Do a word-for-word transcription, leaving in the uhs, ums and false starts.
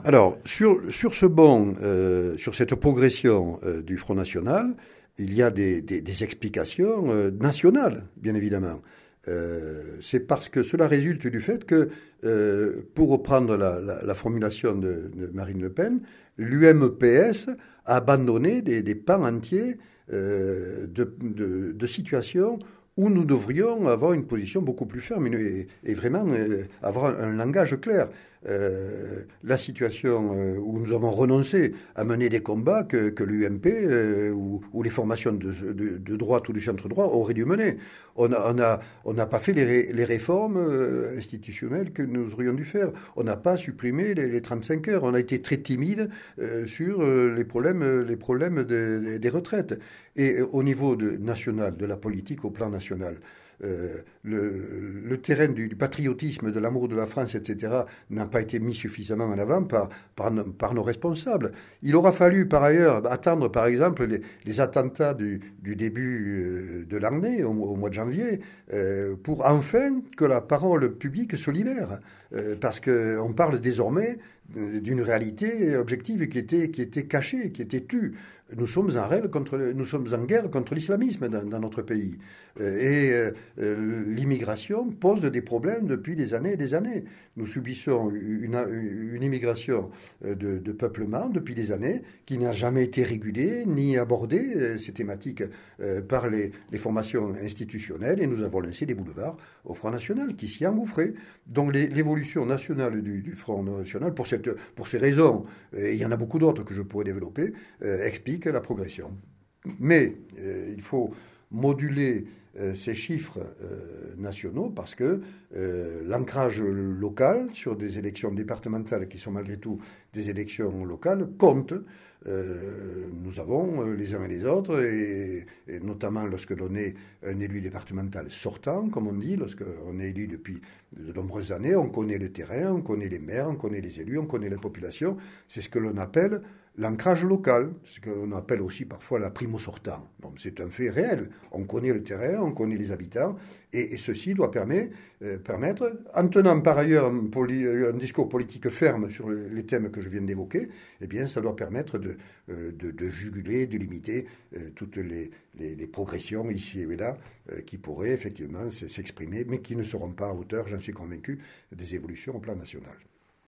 Alors, sur, sur ce bond, euh, sur cette progression euh, du Front National, il y a des, des, des explications euh, nationales, bien évidemment. Euh, c'est parce que cela résulte du fait que, euh, pour reprendre la, la, la formulation de, de Marine Le Pen, l'U M P S a abandonné des, des pans entiers euh, de, de, de situations où nous devrions avoir une position beaucoup plus ferme et, et vraiment euh, avoir un, un langage clair. Euh, la situation euh, où nous avons renoncé à mener des combats que, que l'U M P euh, ou, ou les formations de, de, de droite ou du centre droit auraient dû mener. On n'a on a, on a pas fait les, ré, les réformes euh, institutionnelles que nous aurions dû faire. On n'a pas supprimé les, les trente-cinq heures. On a été très timide euh, sur euh, les problèmes, les problèmes de, des retraites. Et euh, au niveau de, national, de la politique au plan national, Euh, le, le terrain du, du patriotisme, de l'amour de la France, et cetera, n'a pas été mis suffisamment en avant par, par, par nos responsables. Il aura fallu, par ailleurs, attendre, par exemple, les, les attentats du, du début de l'année, au, au mois de janvier, euh, pour enfin que la parole publique se libère. Euh, parce qu'on parle désormais d'une réalité objective qui était, qui était cachée, qui était tue. Nous sommes en, règle contre, nous sommes en guerre contre l'islamisme dans, dans notre pays. Et euh, l'immigration pose des problèmes depuis des années et des années. Nous subissons une, une immigration de, de peuplement depuis des années qui n'a jamais été régulée ni abordée, ces thématiques, euh, par les, les formations institutionnelles. Et nous avons laissé des boulevards au Front National qui s'y engouffrait. Donc les, l'évolution nationale du, du Front National, pour, cette, pour ces raisons, et il y en a beaucoup d'autres que je pourrais développer, euh, explique la progression. Mais euh, il faut moduler euh, ces chiffres euh, nationaux parce que euh, l'ancrage local sur des élections départementales qui sont malgré tout des élections locales compte. Euh, nous avons euh, les uns et les autres, et, et notamment lorsque l'on est un élu départemental sortant, comme on dit, lorsqu'on est élu depuis de nombreuses années, on connaît le terrain, on connaît les maires, on connaît les élus, on connaît la population. C'est ce que l'on appelle l'ancrage local, ce qu'on appelle aussi parfois la primo sortant. Donc c'est un fait réel. On connaît le terrain, on connaît les habitants, et, et ceci doit permettre, euh, permettre, en tenant par ailleurs un, poli, un discours politique ferme sur le, les thèmes que je viens d'évoquer, eh bien ça doit permettre de, euh, de, de juguler, de limiter euh, toutes les, les, les progressions ici et là euh, qui pourraient effectivement s'exprimer, mais qui ne seront pas à hauteur, j'en suis convaincu, des évolutions au plan national.